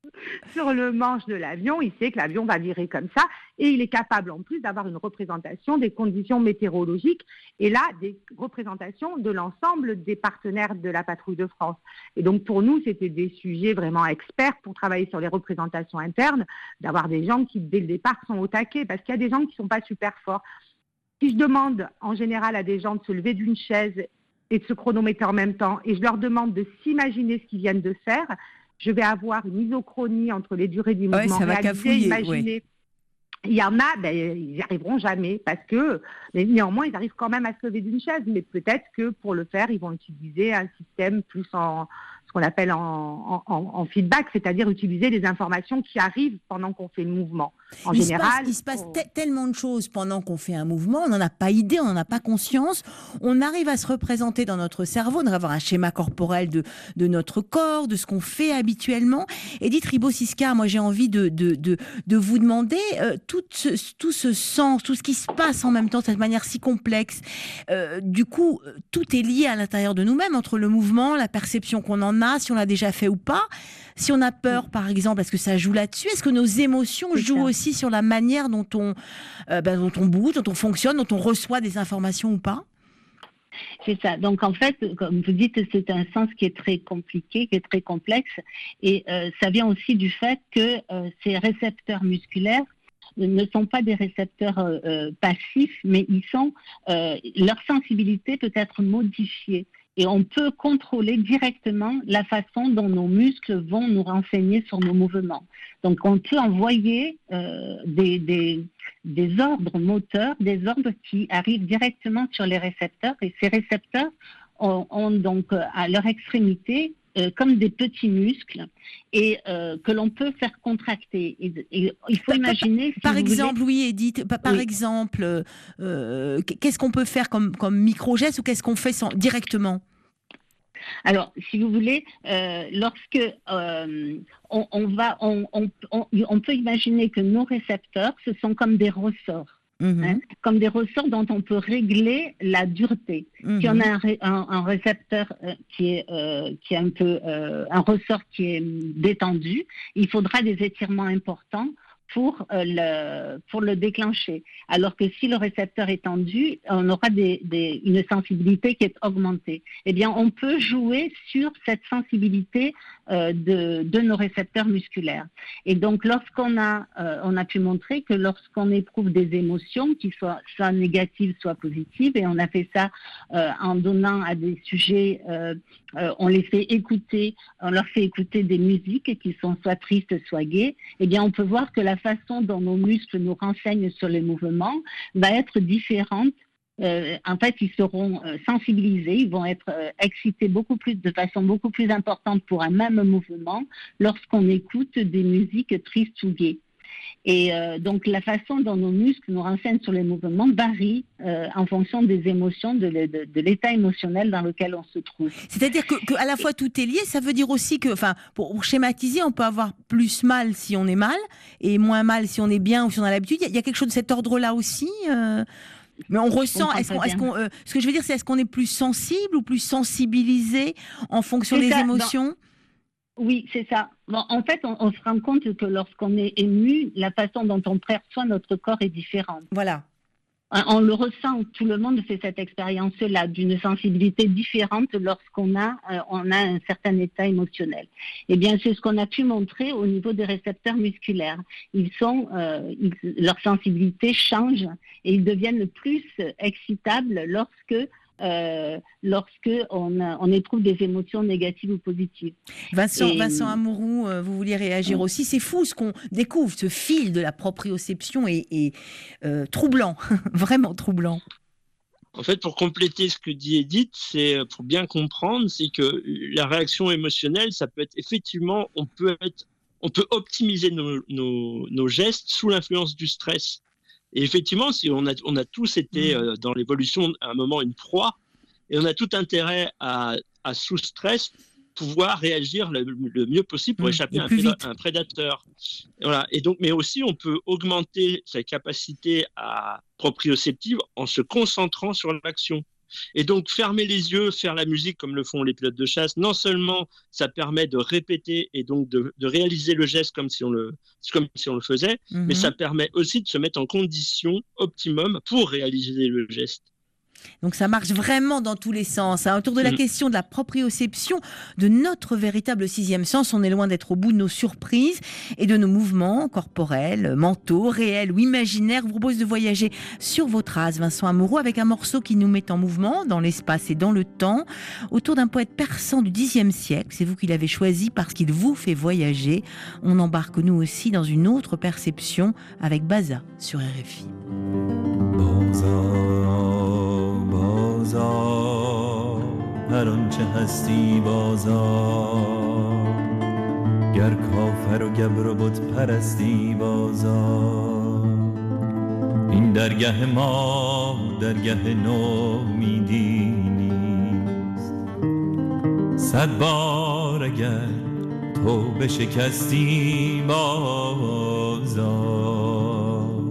Sur le manche de l'avion, il sait que l'avion va virer comme ça et il est capable en plus d'avoir une représentation des conditions météorologiques et là, des représentations de l'ensemble des partenaires de la patrouille de France. Et donc pour nous, c'était des sujets vraiment experts pour travailler sur les représentations internes, d'avoir des gens qui, dès le départ, sont au taquet parce qu'il y a des gens qui ne sont pas super forts. Si je demande en général à des gens de se lever d'une chaise et de se chronométrer en même temps, et je leur demande de s'imaginer ce qu'ils viennent de faire, je vais avoir une isochronie entre les durées du mouvement ouais, ça va réalisé, imaginé. Oui. Il y en a, ben, ils n'y arriveront jamais parce que, mais néanmoins, ils arrivent quand même à se lever d'une chaise. Mais peut-être que pour le faire, ils vont utiliser un système plus en ce qu'on appelle en, en, en feedback, c'est-à-dire utiliser des informations qui arrivent pendant qu'on fait le mouvement. En il général, se passe, il se passe te- tellement de choses pendant qu'on fait un mouvement, on n'en a pas idée, on n'en a pas conscience. On arrive à se représenter dans notre cerveau, on arrive à avoir un schéma corporel de, de notre corps, de ce qu'on fait habituellement. Edith Ribot-Siscar, moi j'ai envie de, de, de, de vous demander euh, tout, ce, tout ce sens, tout ce qui se passe en même temps de cette manière si complexe. Euh, du coup, tout est lié à l'intérieur de nous-mêmes, entre le mouvement, la perception qu'on en a, si on l'a déjà fait ou pas. Si on a peur, par exemple, est-ce que ça joue là-dessus? Est-ce que nos émotions C'est jouent ça. aussi sur la manière dont on, euh, ben, dont on bouge, dont on fonctionne, dont on reçoit des informations ou pas? C'est ça. Donc, en fait, comme vous dites, c'est un sens qui est très compliqué, qui est très complexe. Et euh, ça vient aussi du fait que euh, ces récepteurs musculaires ne sont pas des récepteurs euh, passifs, mais ils sont, euh, leur sensibilité peut être modifiée. Et on peut contrôler directement la façon dont nos muscles vont nous renseigner sur nos mouvements. Donc, on peut envoyer euh, des, des, des ordres moteurs, des ordres qui arrivent directement sur les récepteurs. Et ces récepteurs ont, ont donc à leur extrémité euh, comme des petits muscles et euh, que l'on peut faire contracter. Et, et il faut par, imaginer... Si par exemple, voulez... oui, Edith, par, par oui. exemple, euh, qu'est-ce qu'on peut faire comme, comme micro-geste ou qu'est-ce qu'on fait sans, directement? Alors, si vous voulez, euh, lorsque euh, on, on va, on, on, on, on peut imaginer que nos récepteurs, ce sont comme des ressorts. Mmh. Hein, comme des ressorts dont on peut régler la dureté. Mmh. Si on a un, un, un récepteur euh, qui, est, euh, qui est un peu euh, un ressort qui est détendu, il faudra des étirements importants pour, euh, le, pour le déclencher. Alors que si le récepteur est tendu, on aura des, des, une sensibilité qui est augmentée. Eh bien, on peut jouer sur cette sensibilité euh, de, de nos récepteurs musculaires. Et donc, lorsqu'on a, euh, on a pu montrer que lorsqu'on éprouve des émotions, qui soient soit négatives, soit positives, et on a fait ça euh, en donnant à des sujets, euh, euh, on les fait écouter, on leur fait écouter des musiques qui sont soit tristes, soit gaies, eh bien, on peut voir que la façon dont nos muscles nous renseignent sur les mouvements va être différente. Euh, en fait, ils seront euh, sensibilisés, ils vont être euh, excités beaucoup plus, de façon beaucoup plus importante pour un même mouvement lorsqu'on écoute des musiques tristes ou gaies. Et euh, donc, la façon dont nos muscles nous renseignent sur les mouvements varie euh, en fonction des émotions, de, de, de l'état émotionnel dans lequel on se trouve. C'est-à-dire que, que à la fois tout est lié, ça veut dire aussi que, enfin, pour, pour schématiser, on peut avoir plus mal si on est mal et moins mal si on est bien ou si on a l'habitude. Il y, y a quelque chose de cet ordre-là aussi euh... Mais on ressent, comprends est-ce qu'on, très est-ce bien. qu'on, euh, ce que je veux dire, c'est est-ce qu'on est plus sensible ou plus sensibilisé en fonction C'est des ça, émotions? dans- Oui, c'est ça. Bon, en fait, on, on se rend compte que lorsqu'on est ému, la façon dont on perçoit notre corps est différente. Voilà. On le ressent, tout le monde fait cette expérience-là, d'une sensibilité différente lorsqu'on a, euh, on a un certain état émotionnel. Eh bien, c'est ce qu'on a pu montrer au niveau des récepteurs musculaires. Ils sont, euh, ils- leur sensibilité change et ils deviennent plus excitables lorsque euh, lorsque on, a- on éprouve des émotions négatives ou positives. Vincent, Et- Vincent Amouroux, euh, vous vouliez réagir Oui. aussi. C'est fou ce qu'on découvre, ce fil de la proprioception est, est, euh, troublant, vraiment troublant. En fait, pour compléter ce que dit Edith, c'est euh, pour bien comprendre, c'est que la réaction émotionnelle, ça peut être effectivement, on peut être, on peut optimiser nos, nos, nos gestes sous l'influence du stress. Et effectivement, si on a, on a tous été euh, dans l'évolution à un moment une proie, et on a tout intérêt à, à sous stress pouvoir réagir le, le mieux possible pour Mmh, échapper et à un, plus préda- vite. un prédateur. Et voilà. Et donc, mais aussi, on peut augmenter sa capacité à proprioceptive en se concentrant sur l'action. Et donc, fermer les yeux, faire la musique comme le font les pilotes de chasse, non seulement ça permet de répéter et donc de, de réaliser le geste comme si on le, comme si on le faisait, Mhm. mais ça permet aussi de se mettre en condition optimum pour réaliser le geste. Donc ça marche vraiment dans tous les sens. hein. Autour de la Mhm. question de la proprioception, de notre véritable sixième sens, on est loin d'être au bout de nos surprises et de nos mouvements corporels, mentaux, réels ou imaginaires. Je vous propose de voyager sur vos traces, Vincent Amouroux, avec un morceau qui nous met en mouvement dans l'espace et dans le temps, autour d'un poète persan du dixième siècle. C'est vous qui l'avez choisi parce qu'il vous fait voyager. On embarque nous aussi dans une autre perception avec Baza sur R F I. بازار هر آنچه هستی بازار گر کافر و گبر و بت پرستی بازار این درگه ما درگه نومیدی نیست صد بار اگر تو بشکستی بازار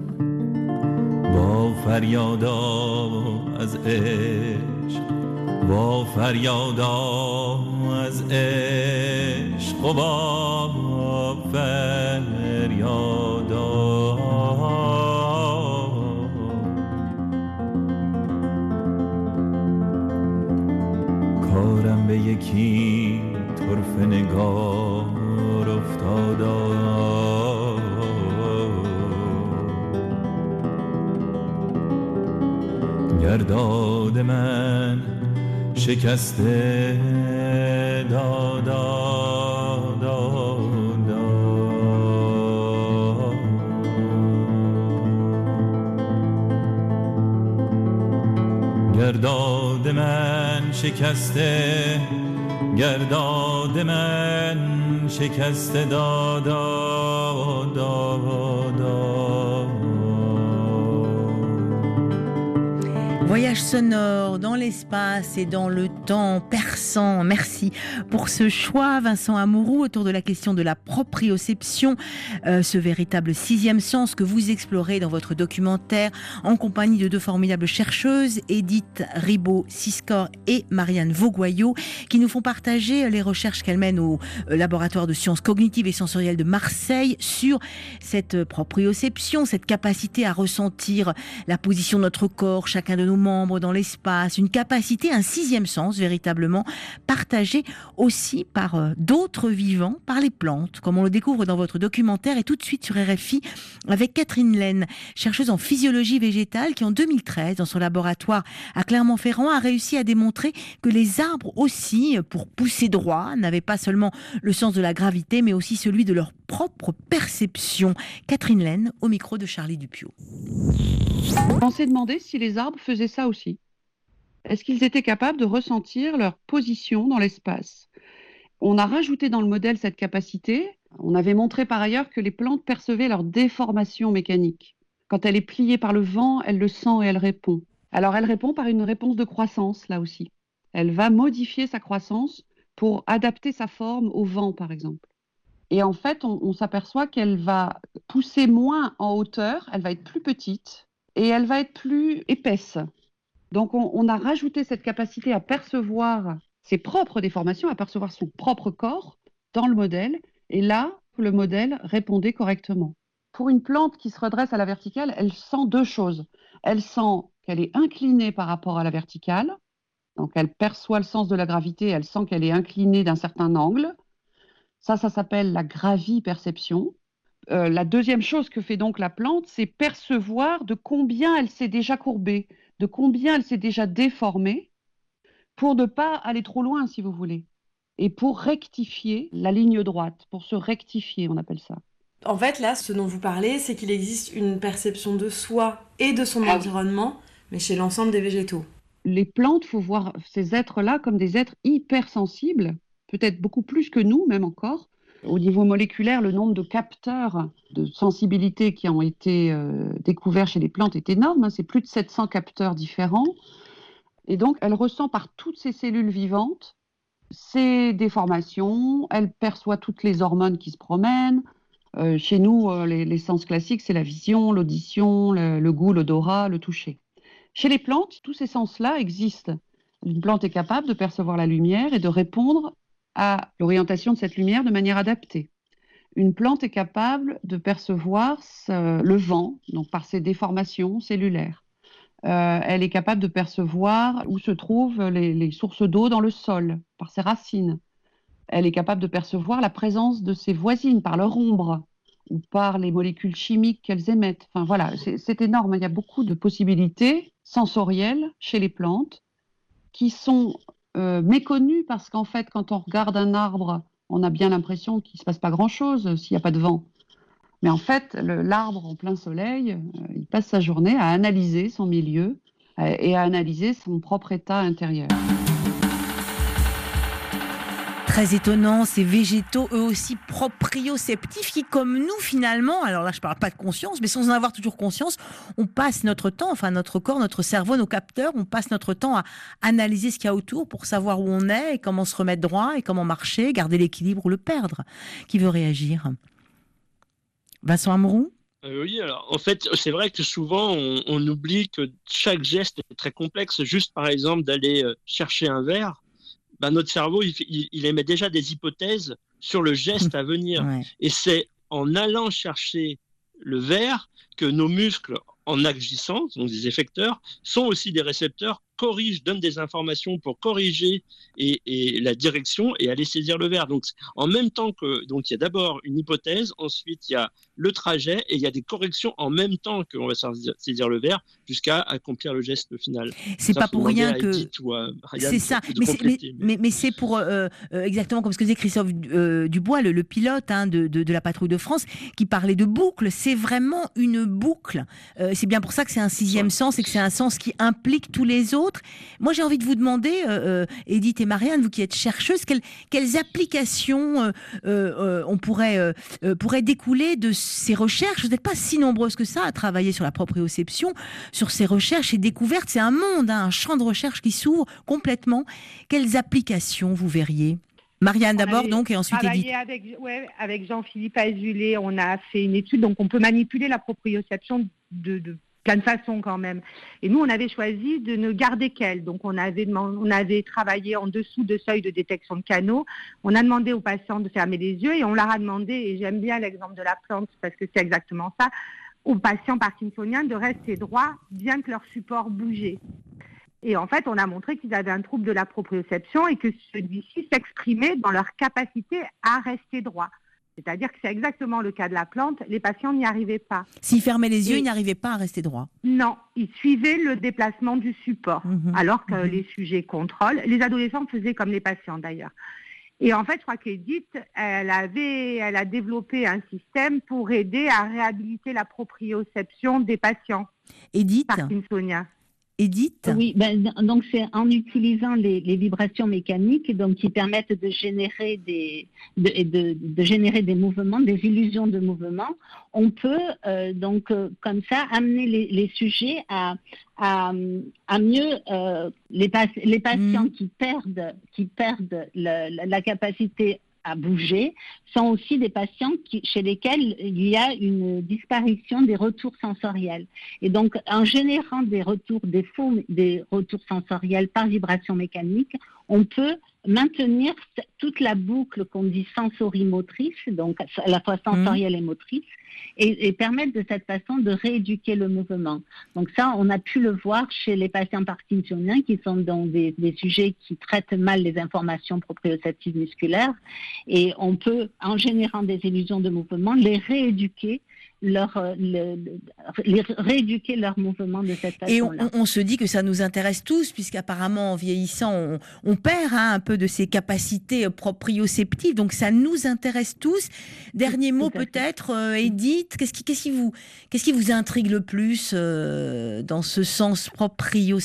با فریادا از عشق با فریادا از عشق و با فریادا کارم به یکی طرف نگار افتادا گرداد من شکسته دادا دادا گرداد من شکسته گرداد من شکسته دادا دادا Voyage sonore dans l'espace et dans le temps persan. Merci pour ce choix, Vincent Amouroux, autour de la question de la proprioception, euh, ce véritable sixième sens que vous explorez dans votre documentaire en compagnie de deux formidables chercheuses, Edith Ribaud-Siscor et Marianne Vaugoyau, qui nous font partager les recherches qu'elles mènent au laboratoire de sciences cognitives et sensorielles de Marseille sur cette proprioception, cette capacité à ressentir la position de notre corps, chacun de nos membres dans l'espace, une capacité, un sixième sens véritablement partagé aussi par euh, d'autres vivants, par les plantes, comme on le découvre dans votre documentaire. Et tout de suite sur R F I avec Catherine Laine, chercheuse en physiologie végétale qui en deux mille treize, dans son laboratoire à Clermont-Ferrand, a réussi à démontrer que les arbres aussi, pour pousser droit, n'avaient pas seulement le sens de la gravité, mais aussi celui de leur propre perception. Catherine Laine, au micro de Charlie Dupieux. On s'est demandé si les arbres faisaient ça aussi. Est-ce qu'ils étaient capables de ressentir leur position dans l'espace? On a rajouté dans le modèle cette capacité. On avait montré par ailleurs que les plantes percevaient leur déformation mécanique. Quand elle est pliée par le vent, elle le sent et elle répond. Alors elle répond par une réponse de croissance, là aussi. Elle va modifier sa croissance pour adapter sa forme au vent, par exemple. Et en fait, on, on s'aperçoit qu'elle va pousser moins en hauteur, elle va être plus petite, et elle va être plus épaisse. Donc on, on a rajouté cette capacité à percevoir ses propres déformations, à percevoir son propre corps dans le modèle, et là, le modèle répondait correctement. Pour une plante qui se redresse à la verticale, elle sent deux choses. Elle sent qu'elle est inclinée par rapport à la verticale, donc elle perçoit le sens de la gravité, elle sent qu'elle est inclinée d'un certain angle. Ça, ça s'appelle la graviperception. Euh, la deuxième chose que fait donc la plante, c'est percevoir de combien elle s'est déjà courbée, de combien elle s'est déjà déformée, pour ne pas aller trop loin, si vous voulez, et pour rectifier la ligne droite, pour se rectifier, on appelle ça. En fait, là, ce dont vous parlez, c'est qu'il existe une perception de soi et de son ah. environnement, mais chez l'ensemble des végétaux. Les plantes, il faut voir ces êtres-là comme des êtres hypersensibles, peut-être beaucoup plus que nous, même encore. Au niveau moléculaire, le nombre de capteurs de sensibilité qui ont été euh, découverts chez les plantes est énorme, hein, c'est plus de sept cents capteurs différents. Et donc, elle ressent par toutes ces cellules vivantes ces déformations, elle perçoit toutes les hormones qui se promènent. Euh, chez nous, euh, les, les sens classiques, c'est la vision, l'audition, le, le goût, l'odorat, le toucher. Chez les plantes, tous ces sens-là existent. Une plante est capable de percevoir la lumière et de répondre à l'orientation de cette lumière de manière adaptée. Une plante est capable de percevoir ce, le vent, donc par ses déformations cellulaires. Euh, elle est capable de percevoir où se trouvent les, les sources d'eau dans le sol, par ses racines. Elle est capable de percevoir la présence de ses voisines par leur ombre ou par les molécules chimiques qu'elles émettent. Enfin voilà, c'est, c'est énorme. Il y a beaucoup de possibilités sensorielles chez les plantes qui sont euh, méconnues parce qu'en fait, quand on regarde un arbre, on a bien l'impression qu'il ne se passe pas grand-chose s'il n'y a pas de vent. Mais en fait, le, l'arbre en plein soleil, euh, il passe sa journée à analyser son milieu euh, et à analyser son propre état intérieur. Très étonnant, ces végétaux, eux aussi proprioceptifs, qui comme nous finalement, alors là je ne parle pas de conscience, mais sans en avoir toujours conscience, on passe notre temps, enfin notre corps, notre cerveau, nos capteurs, on passe notre temps à analyser ce qu'il y a autour pour savoir où on est et comment se remettre droit et comment marcher, garder l'équilibre ou le perdre. Qui veut réagir ? Vincent Amouroux ? Euh, oui, alors en fait, c'est vrai que souvent on, on oublie que chaque geste est très complexe. Juste par exemple d'aller euh, chercher un verre, ben, notre cerveau il, il, il émet déjà des hypothèses sur le geste à venir. Ouais. Et c'est en allant chercher le verre que nos muscles, en agissant, donc des effecteurs, sont aussi des récepteurs, corrigent, donnent des informations pour corriger et, et la direction et aller saisir le verre. Donc, en même temps que, donc il y a d'abord une hypothèse, ensuite il y a le trajet et il y a des corrections en même temps qu'on va saisir, saisir le verre jusqu'à accomplir le geste final. C'est ça, pas pour rien que à c'est ça, mais c'est, mais, mais, mais c'est pour euh, euh, exactement comme ce que disait Christophe euh, Dubois, le, le pilote hein, de, de, de la patrouille de France, qui parlait de boucle. C'est vraiment une boucle. Euh, c'est bien pour ça que c'est un sixième ouais. sens et que c'est un sens qui implique tous les autres. Moi, j'ai envie de vous demander, euh, Edith et Marianne, vous qui êtes chercheuses, quelles, quelles applications euh, euh, on pourrait, euh, pourrait découler de ces recherches. Vous n'êtes pas si nombreuses que ça à travailler sur la proprioception, sur ces recherches et découvertes. C'est un monde, hein, un champ de recherche qui s'ouvre complètement. Quelles applications vous verriez ? Marianne d'abord, donc, et ensuite Edith. Avec, ouais, avec Jean-Philippe Azulet, on a fait une étude, donc on peut manipuler la proprioception de, de plein de façons quand même. Et nous, on avait choisi de ne garder qu'elle. Donc, on avait, on avait travaillé en dessous de seuil de détection de canaux. On a demandé aux patients de fermer les yeux et on leur a demandé, et j'aime bien l'exemple de la plante parce que c'est exactement ça, aux patients parkinsoniens de rester droits bien que leur support bougeait. Et en fait, on a montré qu'ils avaient un trouble de la proprioception et que celui-ci s'exprimait dans leur capacité à rester droit. C'est-à-dire que c'est exactement le cas de la plante, les patients n'y arrivaient pas. S'ils fermaient les yeux, et ils n'arrivaient pas à rester droit. Non, ils suivaient le déplacement du support, mmh, alors que mmh. les sujets contrôlent. Les adolescents faisaient comme les patients d'ailleurs. Et en fait, je crois qu'Edith, elle, avait, elle a développé un système pour aider à réhabiliter la proprioception des patients. Edith parkinsoniens. Edith ? Oui, ben, donc c'est en utilisant les, les vibrations mécaniques donc, qui permettent de générer, des, de, de, de générer des mouvements, des illusions de mouvement. On peut euh, donc euh, comme ça amener les, les sujets à, à, à mieux euh, les, pas, les patients mmh. qui perdent, qui perdent le, la, la capacité à bouger sont aussi des patients qui, chez lesquels il y a une disparition des retours sensoriels. Et donc, en générant des retours, des faux, des retours sensoriels par vibration mécanique, on peut maintenir toute la boucle qu'on dit sensorimotrice, donc à la fois sensorielle mmh. et motrice, et, et permettre de cette façon de rééduquer le mouvement. Donc ça, on a pu le voir chez les patients parkinsoniens qui sont dans des, des sujets qui traitent mal les informations proprioceptives musculaires, et on peut, en générant des illusions de mouvement, les rééduquer leur, le, les rééduquer leur mouvement de cette façon-là. Et on, on se dit que ça nous intéresse tous, puisqu'apparemment en vieillissant, on, on perd hein, un peu de ses capacités proprioceptives, donc ça nous intéresse tous. Dernier mot peut-être, euh, Edith, qu'est-ce qui, qu'est-ce qui vous, qu'est-ce qui vous intrigue le plus euh, dans ce sens proprioceptif ?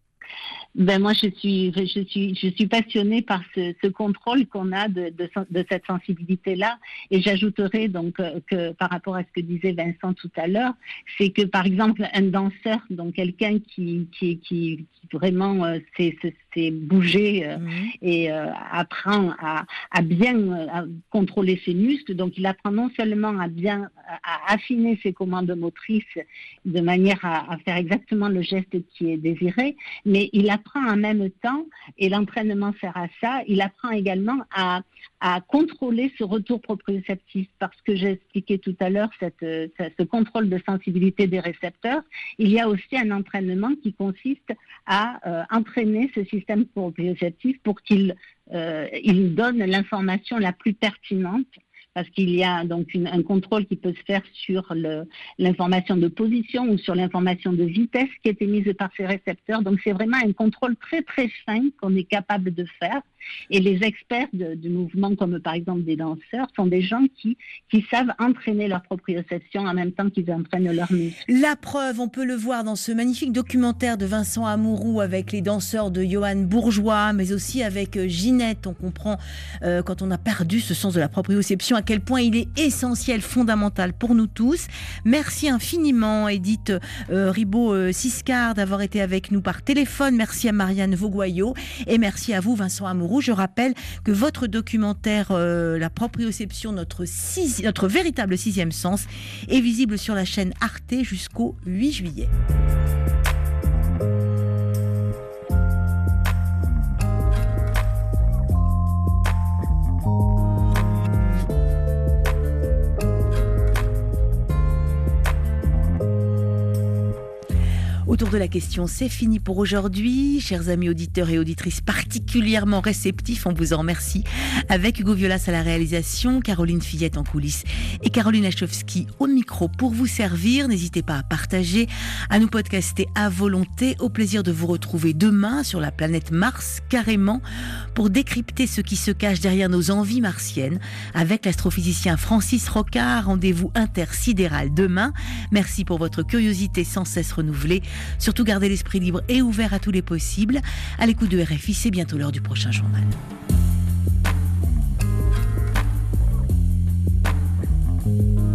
Ben moi, je suis, je suis, je suis passionnée par ce, ce contrôle qu'on a de, de, de cette sensibilité-là. Et j'ajouterais donc que par rapport à ce que disait Vincent tout à l'heure, c'est que par exemple un danseur, donc quelqu'un qui, qui, qui, qui vraiment euh, sait, sait bouger euh, mmh. et euh, apprend à, à bien euh, à contrôler ses muscles. Donc il apprend non seulement à bien à affiner ses commandes motrices de manière à, à faire exactement le geste qui est désiré, mais il apprend en même temps, et l'entraînement sert à ça, il apprend également à, à contrôler ce retour proprioceptif, parce que j'ai expliqué tout à l'heure cette, ce contrôle de sensibilité des récepteurs. Il y a aussi un entraînement qui consiste à euh, entraîner ce système proprioceptif pour qu'il euh, il donne l'information la plus pertinente, parce qu'il y a donc une, un contrôle qui peut se faire sur le, l'information de position ou sur l'information de vitesse qui est émise par ces récepteurs. Donc c'est vraiment un contrôle très très fin qu'on est capable de faire. Et les experts de, du mouvement, comme par exemple des danseurs, sont des gens qui, qui savent entraîner leur proprioception en même temps qu'ils entraînent leurs muscles. La preuve, on peut le voir dans ce magnifique documentaire de Vincent Amouroux avec les danseurs de Johan Bourgeois, mais aussi avec Ginette. On comprend euh, quand on a perdu ce sens de la proprioception à quel point il est essentiel, fondamental pour nous tous. Merci infiniment Edith euh, Ribaud-Siscard d'avoir été avec nous par téléphone. Merci à Marianne Vaugoyau et merci à vous Vincent Amouroux. Je rappelle que votre documentaire euh, La proprioception, notre, six, notre véritable sixième sens, est visible sur la chaîne Arte jusqu'au huit juillet. Autour de la question, c'est fini pour aujourd'hui. Chers amis auditeurs et auditrices particulièrement réceptifs, on vous en remercie. Avec Hugo Violas à la réalisation, Caroline Fillette en coulisses et Caroline Lachowski au micro pour vous servir. N'hésitez pas à partager, à nous podcaster à volonté. Au plaisir de vous retrouver demain sur la planète Mars, carrément, pour décrypter ce qui se cache derrière nos envies martiennes avec l'astrophysicien Francis Rocard. Rendez-vous intersidéral demain. Merci pour votre curiosité sans cesse renouvelée. Surtout gardez l'esprit libre et ouvert à tous les possibles. À l'écoute de R F I, c'est bientôt l'heure du prochain journal. Thank you.